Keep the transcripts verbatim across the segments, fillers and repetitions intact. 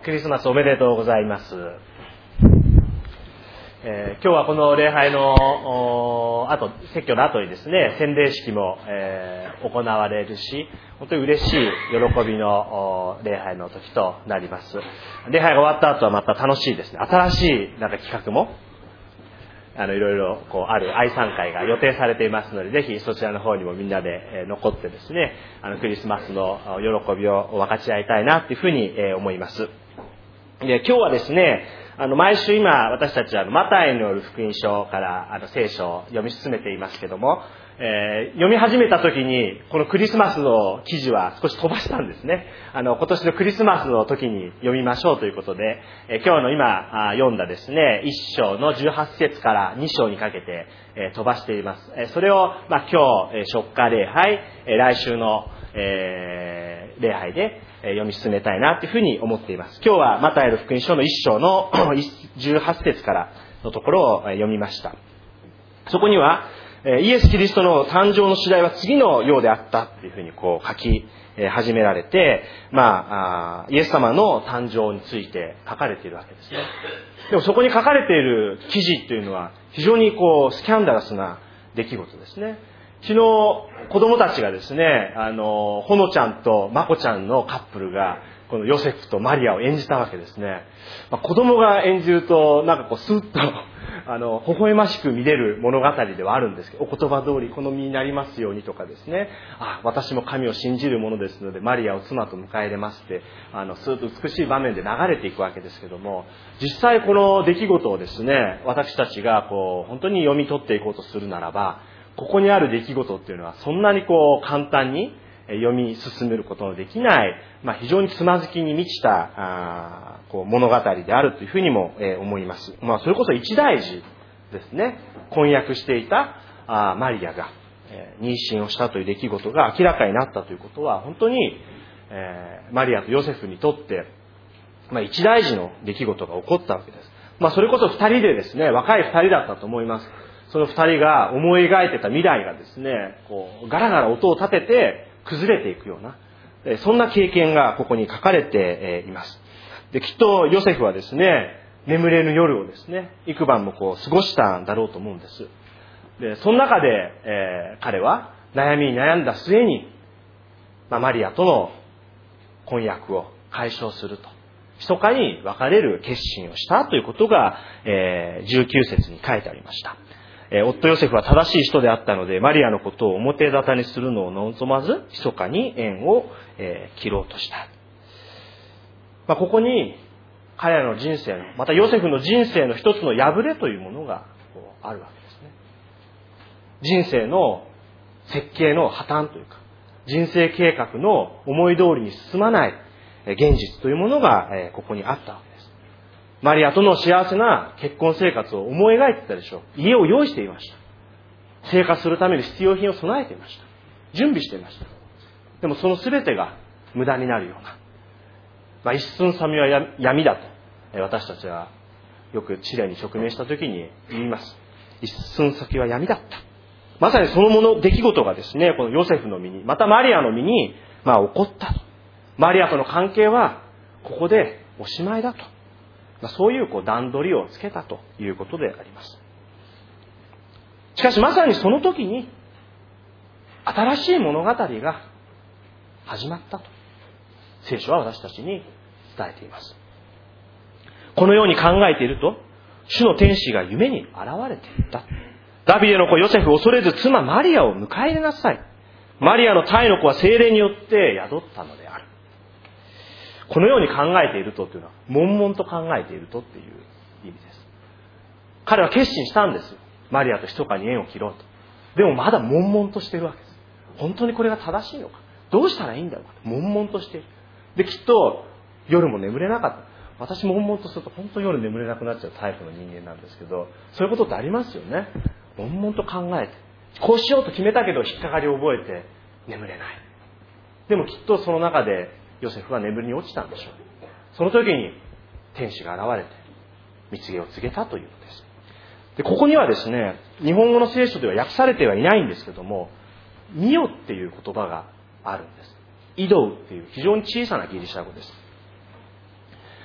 クリスマスおめでとうございます。えー、今日はこの礼拝のあと説教の後にですね、洗礼式も、えー、行われるし、本当に嬉しい喜びの礼拝の時となります。礼拝が終わった後はまた楽しいですね、新しいなんか企画もあのいろいろこうある愛賛会が予定されていますので、ぜひそちらの方にもみんなで残ってですね、あのクリスマスの喜びを分かち合いたいなというふうに思います。で、今日はですね、あの毎週今私たちはマタイによる福音書からあの聖書を読み進めていますけども、えー、読み始めた時にこのクリスマスの記事は少し飛ばしたんですね。あの今年のクリスマスの時に読みましょうということで、えー、今日の今読んだですねいっ章のじゅうはち節からに章にかけて、えー、飛ばしています。えー、それを、まあ、今日、えー、初夏礼拝、えー、来週の、えー、礼拝で読み進めたいなというふうに思っています。今日はマタイの福音書のいっ章のじゅうはち節からのところを読みました。そこにはイエス・キリストの誕生の次第は次のようであったというふうにこう書き始められて、まあ、イエス様の誕生について書かれているわけですね。でもそこに書かれている記事というのは非常にこうスキャンダラスな出来事ですね。昨日子供たちがですね、あのほのちゃんとまこちゃんのカップルがこのヨセフとマリアを演じたわけですね。まあ、子供が演じるとなんかこうスッとあの微笑ましく見れる物語ではあるんですけど、お言葉通りこの身になりますようにとかですね、あ私も神を信じるものですのでマリアを妻と迎え入れますって、あのスーッと美しい場面で流れていくわけですけども、実際この出来事をですね、私たちがこう本当に読み取っていこうとするならば、ここにある出来事っていうのはそんなにこう簡単に読み進めることのできない、まあ、非常につまずきに満ちたあこう物語であるというふうにも、えー、思います。まあ、それこそ一大事ですね。婚約していたあマリアが、えー、妊娠をしたという出来事が明らかになったということは本当に、えー、マリアとヨセフにとって、まあ、一大事の出来事が起こったわけです。まあ、それこそ二人でですね、若い二人だったと思います。その二人が思い描いてた未来がですね、こうガラガラ音を立てて崩れていくような、そんな経験がここに書かれています。で、きっとヨセフはですね、眠れぬ夜をですね、幾晩もこう過ごしたんだろうと思うんです。で、その中で、えー、彼は悩みに悩んだ末に、まあ、マリアとの婚約を解消すると、密かに別れる決心をしたということが、えー、じゅうきゅう節に書いてありました。夫ヨセフは正しい人であったので、マリアのことを表沙汰にするのを望まず、密かに縁を、えー、切ろうとした。まあ、ここに彼らの人生の、またヨセフの人生の一つの破れというものがこうあるわけですね。人生の設計の破綻というか、人生計画の思い通りに進まない現実というものが、えー、ここにあったわけです。マリアとの幸せな結婚生活を思い描いてたでしょう。家を用意していました。生活するために必要品を備えていました。準備していました。でもその全てが無駄になるような、まあ、一寸先は闇だと私たちはよく試練に直面した時に言います。一寸先は闇だった。まさにそのもの出来事がですね、このヨセフの身に、またマリアの身に、まあ、起こったと。マリアとの関係はここでおしまいだと。そういうこう段取りをつけたということであります。しかしまさにその時に新しい物語が始まったと聖書は私たちに伝えています。このように考えていると、主の天使が夢に現れていった。ダビデの子ヨセフ、恐れず妻マリアを迎え入れなさい。マリアの胎の子は聖霊によって宿ったのである。このように考えているとというのは、悶々と考えているとっていう意味です。彼は決心したんです。マリアと密かに縁を切ろうと。でもまだ悶々としているわけです。本当にこれが正しいのか、どうしたらいいんだろうか、悶々としている。で、きっと夜も眠れなかった。私も悶々とすると本当に夜眠れなくなっちゃうタイプの人間なんですけど、そういうことってありますよね。悶々と考えて、こうしようと決めたけど引っかかりを覚えて眠れない。でもきっとその中でヨセフは眠りに落ちたんでしょう。その時に天使が現れて蜜毛を告げたというのです。で、ここにはですね、日本語の聖書では訳されてはいないんですけども、ミヨっていう言葉があるんです。イドウっていう非常に小さなギリシャ語です。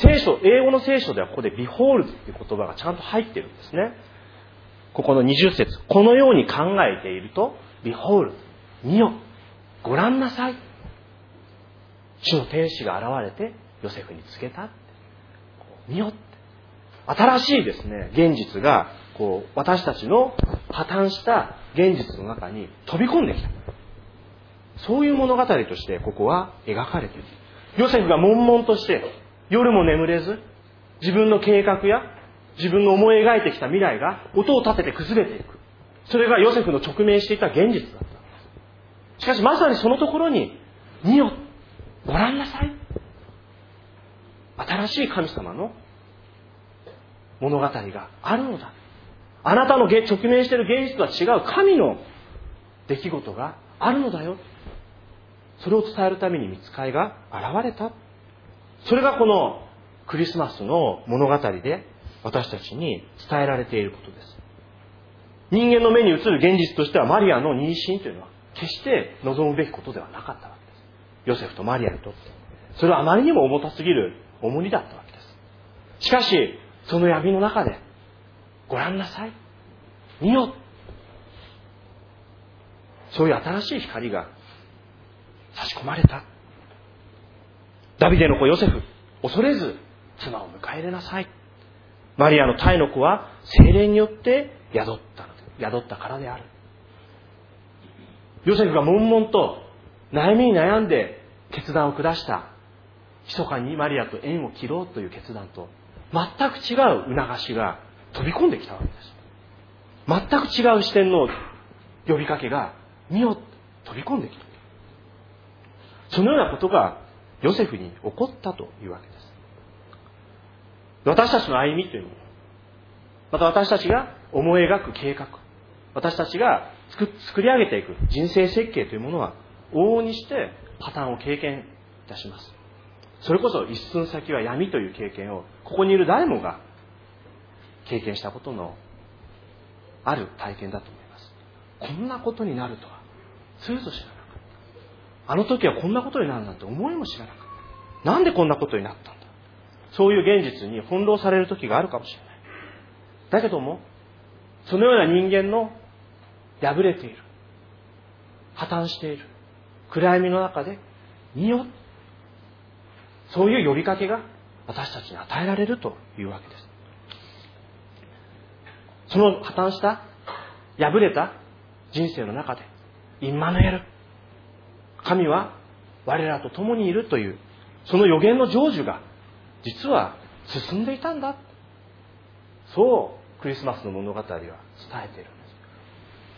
聖書、英語の聖書ではここで behold っていう言葉がちゃんと入ってるんですね。ここのにじゅっ節、このように考えていると behold、見よ、ご覧なさい。主の天使が現れてヨセフに告げた。見よって。新しいですね、現実がこう私たちの破綻した現実の中に飛び込んできた。そういう物語としてここは描かれている。ヨセフが悶々として夜も眠れず、自分の計画や自分の思い描いてきた未来が音を立てて崩れていく。それがヨセフの直面していた現実だったんです。しかしまさにそのところに、見よ、ご覧なさい。新しい神様の物語があるのだ。あなたの直面している現実とは違う神の出来事があるのだよ。それを伝えるために御使いが現れた。それがこのクリスマスの物語で私たちに伝えられていることです。人間の目に映る現実としてはマリアの妊娠というのは決して望むべきことではなかったわけです。ヨセフとマリアにとってそれはあまりにも重たすぎる重荷だったわけです。しかしその闇の中でご覧なさい、見よ、そういう新しい光が差し込まれた。ダビデの子ヨセフ、恐れず妻を迎え入れなさい。マリアの胎の子は聖霊によって宿った宿ったからである。ヨセフが悶々と悩みに悩んで決断を下した密かにマリアと縁を切ろうという決断と全く違う促しが飛び込んできたわけです。全く違う視点の呼びかけが見よ飛び込んできた。そのようなことがヨセフに起こったというわけです。私たちの歩みというもの、また私たちが思い描く計画、私たちが作、作り上げていく人生設計というものは往々にして破綻を経験いたします。それこそ一寸先は闇という経験をここにいる誰もが経験したことのある体験だと思います。こんなことになるとはつゆと知らなかった。あの時はこんなことになるなんて思いも知らなかった。なんでこんなことになったんだ。そういう現実に翻弄される時があるかもしれない。だけどもそのような人間の破れている、破綻している暗闇の中で見よ、そういう呼びかけが私たちに与えられるというわけです。その破綻した破れた人生の中でインマヌエル、神は我らと共にいるというその予言の成就が実は進んでいたんだ、そうクリスマスの物語は伝えているんです。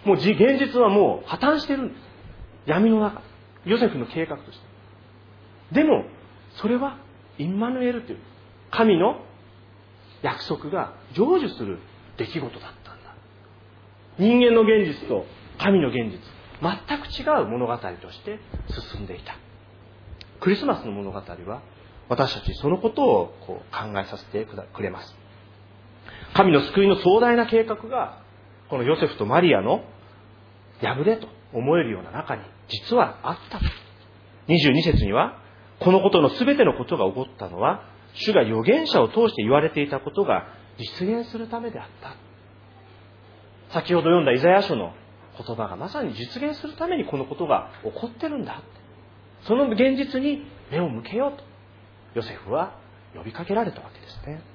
もう現実はもう破綻しているんです。闇の中、ヨセフの計画として。でもそれはインマヌエルという神の約束が成就する出来事だったんだ。人間の現実と神の現実、全く違う物語として進んでいた。クリスマスの物語は私たちそのことをこう考えさせてくれます。神の救いの壮大な計画がこのヨセフとマリアの破れと思えるような中に実はあった。にじゅうに節にはこのことの全てのことが起こったのは主が預言者を通して言われていたことが実現するためであった。先ほど読んだイザヤ書の言葉がまさに実現するためにこのことが起こってるんだ。その現実に目を向けようとヨセフは呼びかけられたわけですね。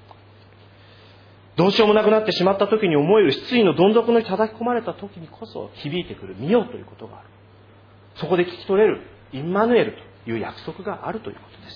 どうしようもなくなってしまった時に思える失意のどん底に叩き込まれた時にこそ響いてくる見ようということがある。そこで聞き取れるインマヌエルという約束があるということです。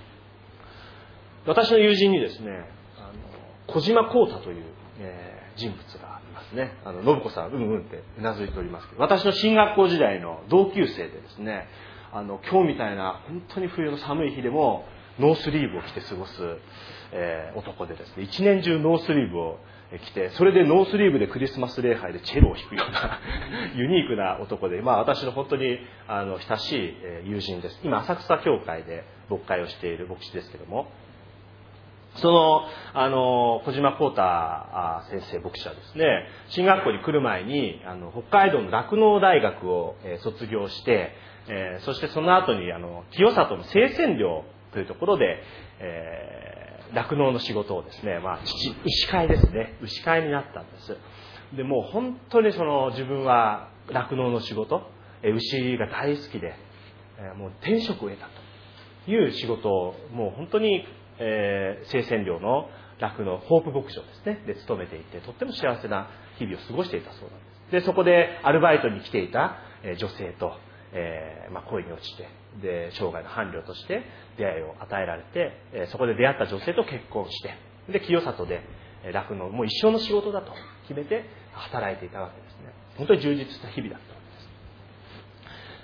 私の友人にですね、あの小島光太という、えー、人物がいますね。あの信子さんうんうんってうなずいておりますけど、私の進学校時代の同級生でですね、あの今日みたいな本当に冬の寒い日でもノースリーブを着て過ごす、えー、男でですね、一年中ノースリーブを着て、それでノースリーブでクリスマス礼拝でチェロを弾くようなユニークな男で、まあ私の本当にあの親しい友人です。今浅草教会で牧会をしている牧師ですけども、そのあの小島光太先生牧師はですね、進学校に来る前にあの北海道の酪農大学を、えー、卒業して、えー、そしてその後にあの清里の生鮮寮というところで、えー、酪農の仕事をですね、まあ、父、牛飼いですね、牛飼いになったんです。で、もう本当にその自分は酪農の仕事、牛が大好きで、もう天職を得たという仕事をもう本当に、えー、生鮮量の酪農、ホープ牧場ですね、で勤めていて、とっても幸せな日々を過ごしていたそうなんです。で、そこでアルバイトに来ていた女性と、えーまあ、恋に落ちて、で、生涯の伴侶として出会いを与えられて、そこで出会った女性と結婚して、で、清里で酪農、もう一生の仕事だと決めて働いていたわけですね。本当に充実した日々だったわけです。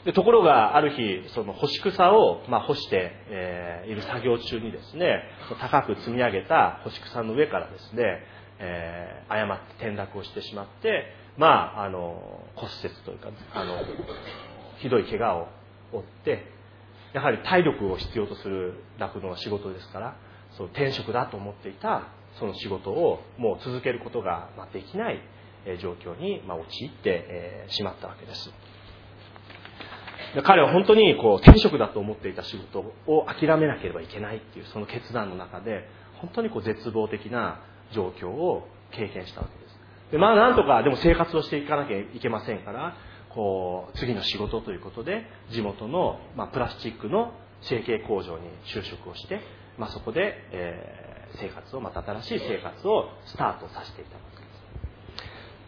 で、ところがある日、その干し草を、まあ、干して、えー、いる作業中にですね、高く積み上げた干し草の上からですね、えー、誤って転落をしてしまって、まあ、あの骨折というか、あのひどい怪我を負って、やはり体力を必要とする酪農の仕事ですから、その転職だと思っていたその仕事をもう続けることができない状況に陥ってしまったわけです。で、彼は本当にこう転職だと思っていた仕事を諦めなければいけないっていうその決断の中で、本当にこう絶望的な状況を経験したわけです。で、まあなんとかでも生活をしていかなきゃいけませんから、こう次の仕事ということで地元の、まあ、プラスチックの成形工場に就職をして、まあ、そこで、えー、生活をまた新しい生活をスタートさせていたわけです。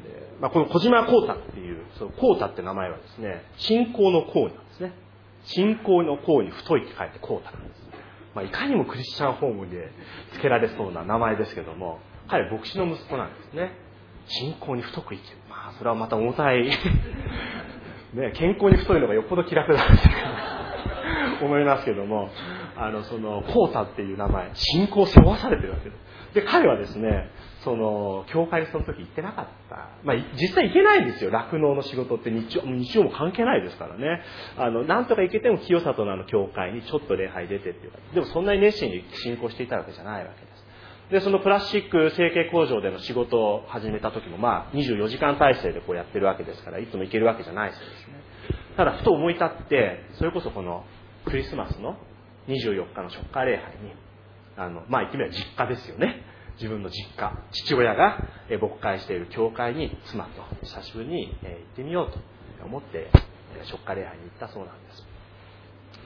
で、まあ、この小島幸太っていうその幸太って名前はですね、信仰の幸なんですね。信仰の幸に太いって書いて幸太なんです。まあ、いかにもクリスチャンホームで付けられそうな名前ですけども、彼は牧師の息子なんですね。信仰に太く生きる。まあ、それはまた重たい。ね、健康に太いのがよっぽど気楽だと思いますけども、あの、その、コータっていう名前、信仰を背負わされてるわけです。で、彼はですね、その、教会にその時行ってなかった。まあ、実際行けないんですよ。酪農の仕事って日曜、日曜も関係ないですからね。あの、なんとか行けても清里のあの教会にちょっと礼拝出てっていうか、でもそんなに熱心に信仰していたわけじゃないわけです。で、そのプラスチック成形工場での仕事を始めた時も、まあ、にじゅうよじかん体制でこうやってるわけですから、いつも行けるわけじゃないそうですね。ただ、ふと思い立って、それこそこのクリスマスのにじゅうよっかの食会礼拝に、あの、まあ、言ってみれば実家ですよね。自分の実家、父親が牧会している教会に妻と久しぶりに行ってみようと思って、食会礼拝に行ったそうなんです。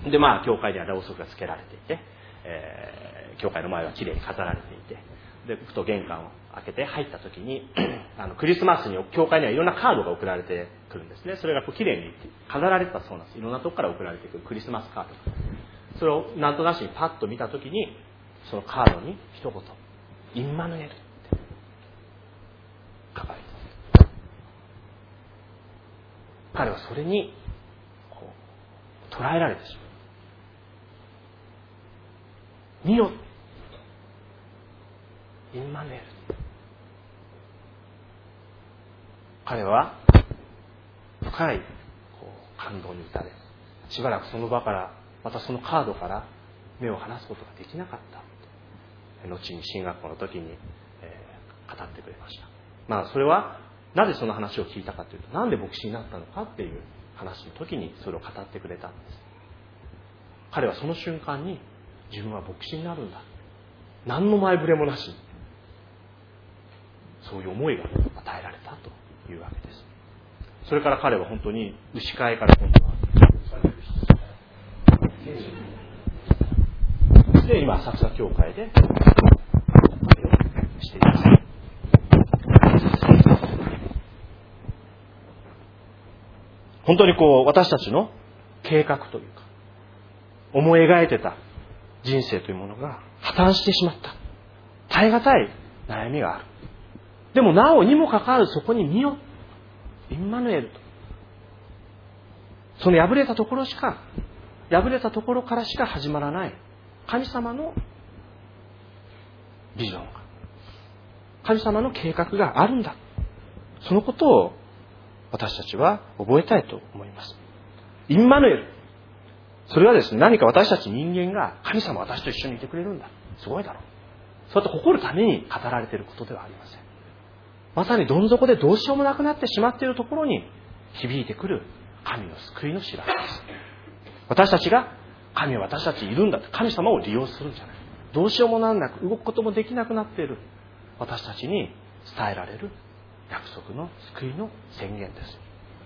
で、まあ、教会にはろうそくがつけられていて、えー、教会の前はきれいに飾られていて、で、ふと玄関を開けて入った時にあのクリスマスに教会にはいろんなカードが送られてくるんですね。それがこうきれいに飾られてたそうなんです。いろんなとこから送られてくるクリスマスカード。それをなんとなしにパッと見た時に、そのカードに一言、インマヌエルって書かれていた。彼はそれにこう捉えられてしまう。見よ、インマヌエル。彼は深いこう感動に打たれ、しばらくその場からまたそのカードから目を離すことができなかった。後に進学校の時に、えー、語ってくれました。まあそれはなぜその話を聞いたかというと、なんで牧師になったのかっていう話の時にそれを語ってくれたんです。彼はその瞬間に自分は牧師になるんだ、何の前触れもなし、そういう思いが与えられたというわけです。それから彼は本当に牛飼いから今度はで、今浅草教会でしています。本当にこう私たちの計画というか思い描いてた人生というものが破綻してしまった。耐え難い悩みがある。でもなおにもかかわらずそこに見よ、インマヌエルと。その破れたところしか、破れたところからしか始まらない神様のビジョンが、神様の計画があるんだ。そのことを私たちは覚えたいと思います。インマヌエル。それはですね、何か私たち人間が神様私と一緒にいてくれるんだ。すごいだろう。そうやって誇るために語られていることではありません。まさにどん底でどうしようもなくなってしまっているところに響いてくる神の救いの知らせです。私たちが神は私たちいるんだって、神様を利用するんじゃない。どうしようもなんなく動くこともできなくなっている私たちに伝えられる約束の救いの宣言です。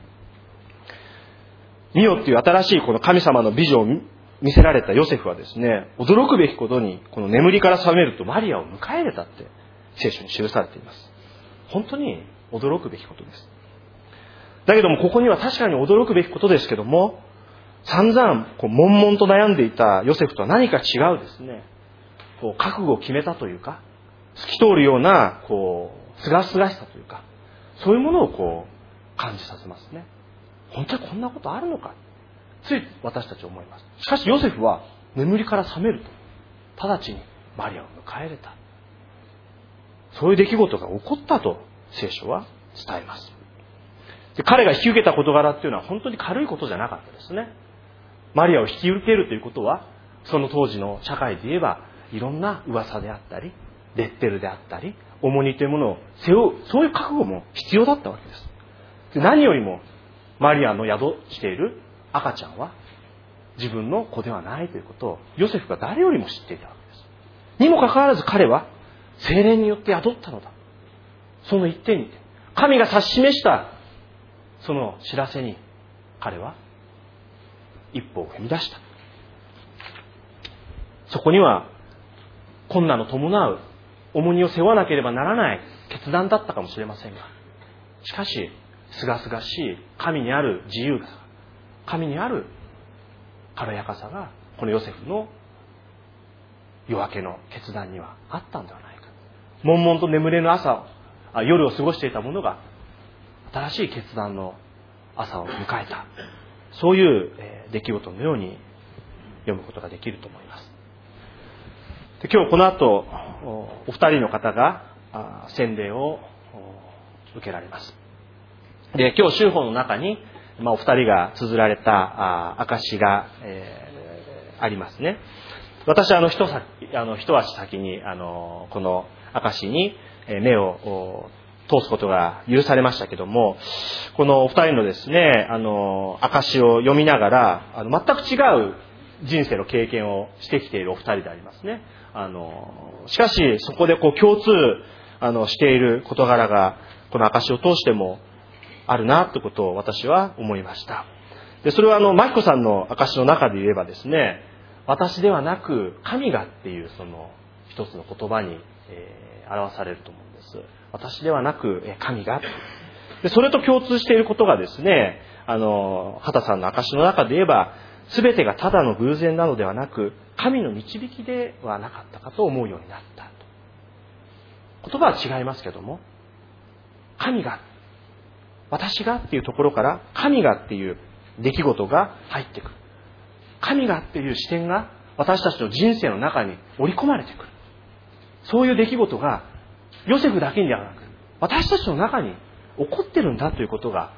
見よっていう新しいこの神様の美女を見せられたヨセフはですね、驚くべきことにこの眠りから覚めるとマリアを迎え入れたって聖書に記されています。本当に驚くべきことです。だけどもここには確かに驚くべきことですけども、散々こう悶々と悩んでいたヨセフとは何か違うですね、こう覚悟を決めたというか、透き通るようなこう清々しさというか、そういうものをこう感じさせますね。本当にこんなことあるのか、つい私たち思います。しかしヨセフは眠りから覚めると直ちにマリアを迎え入れた、そういう出来事が起こったと聖書は伝えます。で、彼が引き受けた事柄っていうのは本当に軽いことじゃなかったですね。マリアを引き受けるということは、その当時の社会で言えばいろんな噂であったりレッテルであったり重荷というものを背負う、そういう覚悟も必要だったわけです。で、何よりもマリアの宿している赤ちゃんは自分の子ではないということをヨセフが誰よりも知っていたわけです。にもかかわらず彼は聖霊によって宿ったのだ、その一点に神が指し示したその知らせに彼は一歩を踏み出した。そこには困難の伴う重荷を背負わなければならない決断だったかもしれませんが、しかし清々しい神にある自由さ、神にある軽やかさがこのヨセフの夜明けの決断にはあったんではないか。悶々と眠れぬ朝を、夜を過ごしていた者が新しい決断の朝を迎えた、そういう出来事のように読むことができると思います。で、今日この後お二人の方が洗礼を受けられます。で、今日修法の中に、まあ、お二人が綴られた証が、えー、ありますね。私はあの一先あの一足先にあのこの証に目を通すことが許されましたけども、このお二人のですね、あの証を読みながら、あの全く違う人生の経験をしてきているお二人でありますね。あのしかしそこでこう共通あのしている事柄がこの証を通してもあるなということを私は思いました。で、それはあのマキコさんの証の中で言えばですね、私ではなく神がっていうその一つの言葉に、えー、表されると思うんです。私ではなく神が。で、それと共通していることがですね、あの畑さんの証の中で言えば、全てがただの偶然なのではなく神の導きではなかったかと思うようになったと。言葉は違いますけども、神が、私がっていうところから神がっていう出来事が入ってくる。神がっていう視点が私たちの人生の中に織り込まれてくる。そういう出来事がヨセフだけにではなく私たちの中に起こってるんだということが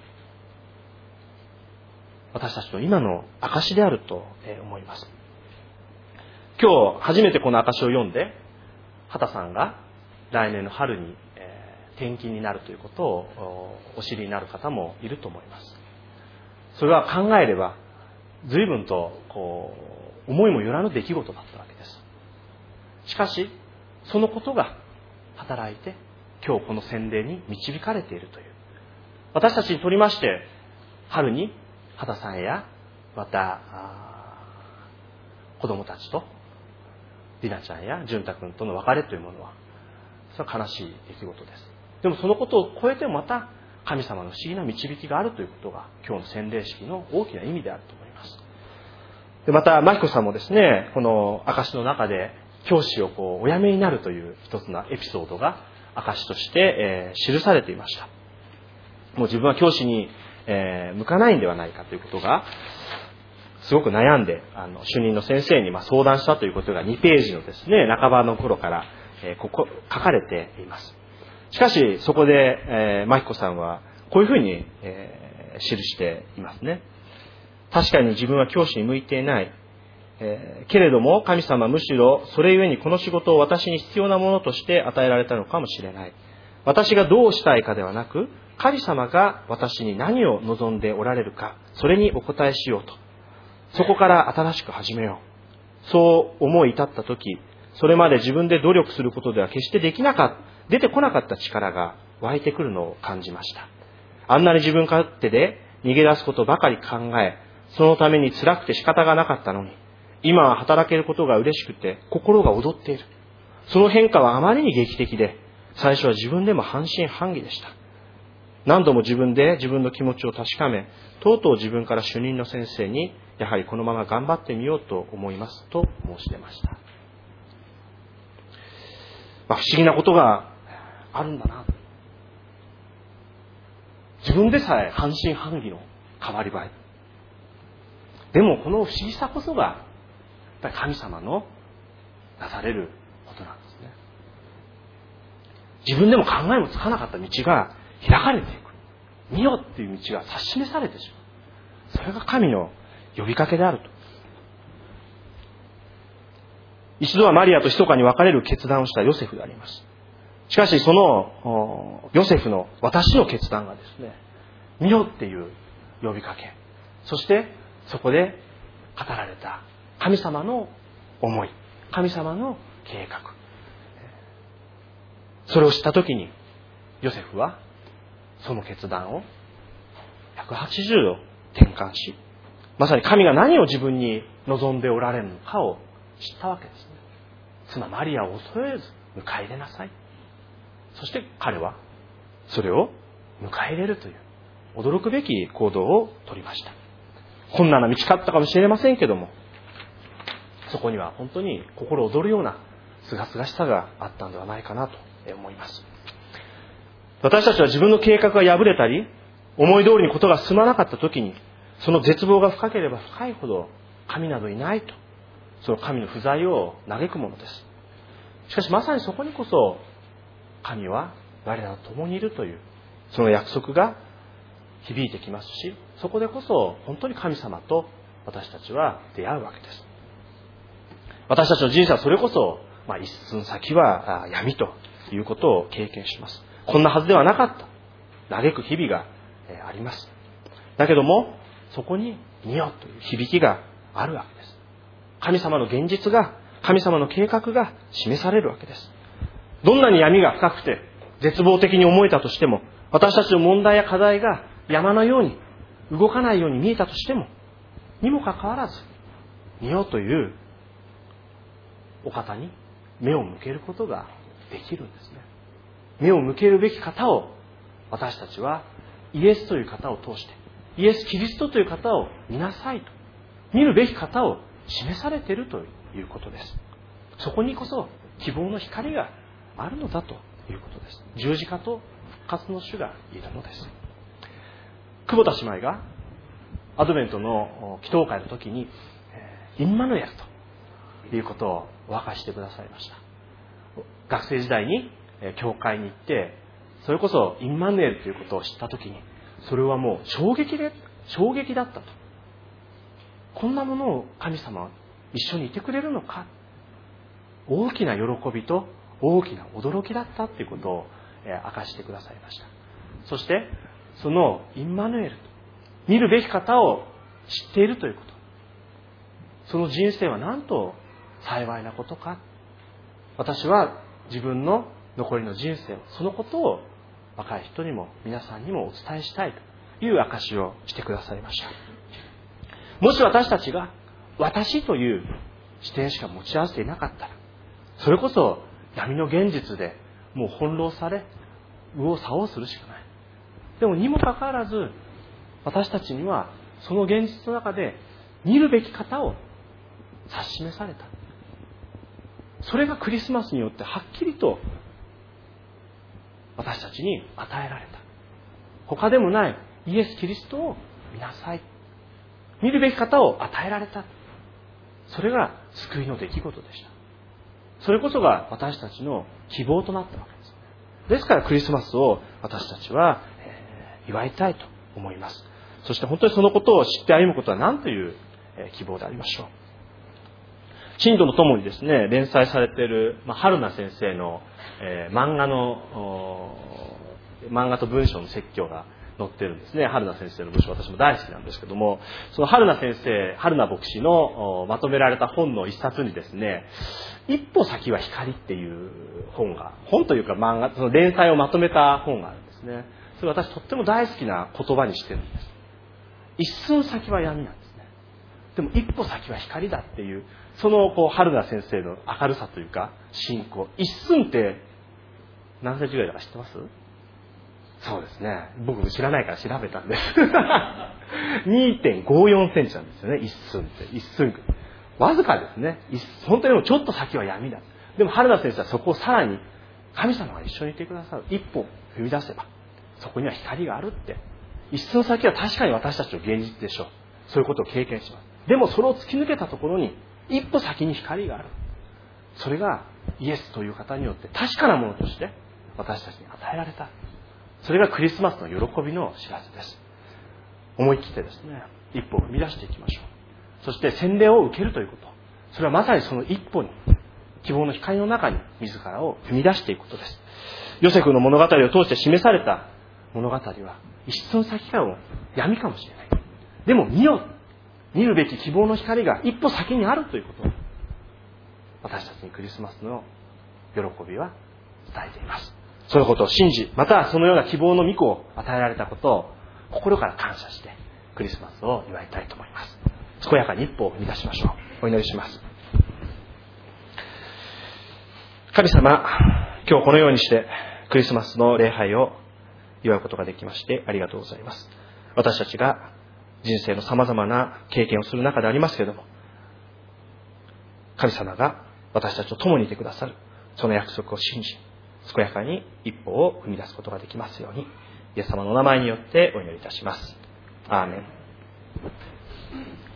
私たちの今の証であると思います。今日初めてこの証を読んで、畑さんが来年の春に転勤になるということをお知りになる方もいると思います。それは考えれば随分とこう思いもよらぬ出来事だったわけです。しかしそのことが働いて今日この洗礼に導かれているという、私たちにとりまして春に畑さんやまた子供たちとりなちゃんや潤太君との別れというものはそれは悲しい出来事です。でもそのことを超えてもまた神様の不思議な導きがあるということが今日の洗礼式の大きな意味であると思います。で、またマキコさんもですね、この証の中で教師をこうお辞めになるという一つのエピソードが証として、えー、記されていました。もう自分は教師に、えー、向かないんではないかということがすごく悩んで、あの主任の先生にまあ相談したということがにページのですね半ばの頃から、えー、ここ書かれています。しかしそこで、えー、マキコさんはこういうふうに、えー、記していますね。確かに自分は教師に向いていない、えー、けれども神様はむしろそれゆえにこの仕事を私に必要なものとして与えられたのかもしれない。私がどうしたいかではなく神様が私に何を望んでおられるか、それにお答えしようと。 そこから新しく始めよう。そう思い至ったとき、それまで自分で努力することでは決してできなかった、出てこなかった力が湧いてくるのを感じました。あんなに自分勝手で逃げ出すことばかり考え、そのために辛くて仕方がなかったのに、今は働けることが嬉しくて心が躍っている。その変化はあまりに劇的で、最初は自分でも半信半疑でした。何度も自分で自分の気持ちを確かめ、とうとう自分から主任の先生に、やはりこのまま頑張ってみようと思いますと申し出ました。まあ、不思議なことがあるんだな。自分でさえ半信半疑の変わり映え。でもこの不思議さこそが、やっぱり神様のなされることなんですね。自分でも考えもつかなかった道が開かれていく。見よっていう道が指し示されてしまう。それが神の呼びかけであると。一度はマリアと密かに別れる決断をしたヨセフであります。しかしそのヨセフの私の決断がですね、見よっていう呼びかけ、そしてそこで語られた神様の思い、神様の計画、それを知ったときにヨセフはその決断をひゃくはちじゅうど転換し、まさに神が何を自分に望んでおられるのかを知ったわけですね。妻マリアを恐れず迎え入れなさい。そして彼はそれを迎え入れるという驚くべき行動をとりました。困難な道かったかもしれませんけども、そこには本当に心躍るような清々しさがあったのではないかなと思います。私たちは自分の計画が破れたり、思い通りにことが進まなかった時に、その絶望が深ければ深いほど神などいないと、その神の不在を嘆くものです。しかしまさにそこにこそ神は我らと共にいるというその約束が響いてきますし、そこでこそ本当に神様と私たちは出会うわけです。私たちの人生はそれこそ、まあ、一寸先は闇ということを経験します。こんなはずではなかった。嘆く日々があります。だけども、そこに見よという響きがあるわけです。神様の現実が、神様の計画が示されるわけです。どんなに闇が深くて絶望的に思えたとしても、私たちの問題や課題が山のように動かないように見えたとしても、にもかかわらず見よというお方に目を向けることができるんですね。目を向けるべき方を私たちはイエスという方を通して、イエス・キリストという方を見なさいと、見るべき方を示されているということです。そこにこそ希望の光があるのだということです。十字架と復活の主がいるのです。久保田姉妹がアドベントの祈祷会の時にインマヌエルということをお明かししてくださいました。学生時代に教会に行って、それこそインマヌエルということを知った時に、それはもう衝撃で衝撃だったと。こんなものを神様は一緒にいてくれるのか、大きな喜びと大きな驚きだったということを明かしてくださいました。そしてそのインマヌエルと、見るべき方を知っているということ、その人生はなんと幸いなことか。私は自分の残りの人生を、そのことを若い人にも皆さんにもお伝えしたいという証しをしてくださいました。もし私たちが私という視点しか持ち合わせていなかったら、それこそ闇の現実でもう翻弄され右往左往するしかない。でもにもかかわらず、私たちにはその現実の中で見るべき方を指し示された。それがクリスマスによってはっきりと私たちに与えられた。他でもないイエス・キリストを見なさい。見るべき方を与えられた。それが救いの出来事でした。それこそが私たちの希望となったわけです。ですからクリスマスを私たちは、えー、祝いたいと思います。そして本当にそのことを知って歩むことは何という、えー、希望でありましょう。信徒のともにですね、連載されている、まあ、春名先生の、えー、漫画の漫画と文章の説教が載ってるんですね。春名先生の文章、私も大好きなんですけども、その春名先生、春名牧師のまとめられた本の一冊にですね、一歩先は光っていう本が、本というか漫画、その連載をまとめた本があるんですね。それ私とっても大好きな言葉にしてるんです。一寸先は闇なんですね。でも一歩先は光だっていう、そのこう春名先生の明るさというか、信仰。一寸って何センチぐらいだか知ってます？そうですね。僕知らないから調べたんです。にてんごよん センチなんですよね。一寸って。一寸。わずかですね。本当にもうちょっと先は闇だ。でも春名先生はそこをさらに神様が一緒にいてくださる。一歩踏み出せば、そこには光があるって。一寸先は確かに私たちの現実でしょう。そういうことを経験します。でもそれを突き抜けたところに、一歩先に光がある。それがイエスという方によって確かなものとして私たちに与えられた。それがクリスマスの喜びの知らせです。思い切ってですね、一歩を踏み出していきましょう。そして洗礼を受けるということ。それはまさにその一歩に、希望の光の中に自らを踏み出していくことです。ヨセフの物語を通して示された物語は、一寸先からも闇かもしれない。でも見よ、見るべき希望の光が一歩先にあるということを、私たちにクリスマスの喜びは伝えています。そのことを信じ、またそのような希望の御子を与えられたことを心から感謝してクリスマスを祝いたいと思います。健やかに一歩を踏み出しましょう。お祈りします。神様、今日このようにしてクリスマスの礼拝を祝うことができましてありがとうございます。私たちが人生の様々な経験をする中でありますけれども、神様が私たちと共にいてくださる、その約束を信じ、健やかに一歩を踏み出すことができますように、イエス様のお名前によってお祈りいたします。アーメン。